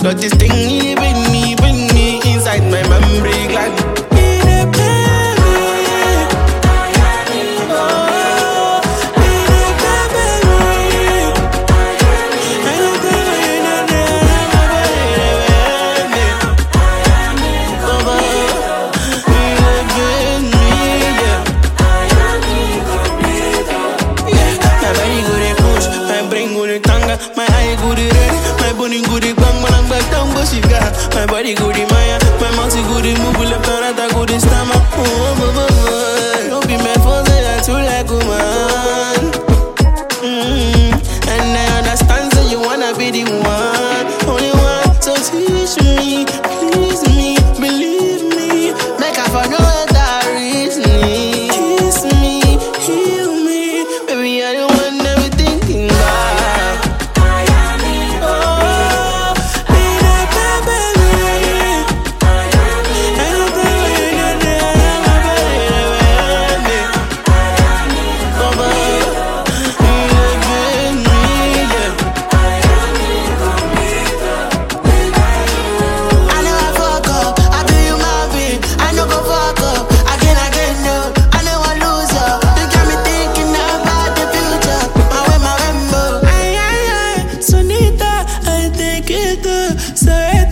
Got this thing, he bring me inside my memory gland. My eye good red, my body good bang bang back down go shiga. My body good Maya, my mouth good move left and right I good stammer. Don't be mad for that you like woman. And I understand that you wanna be the one, only one. So teach me, please me, believe me, make up for no other reason. Kiss me, heal me, baby I don't want everything back. Say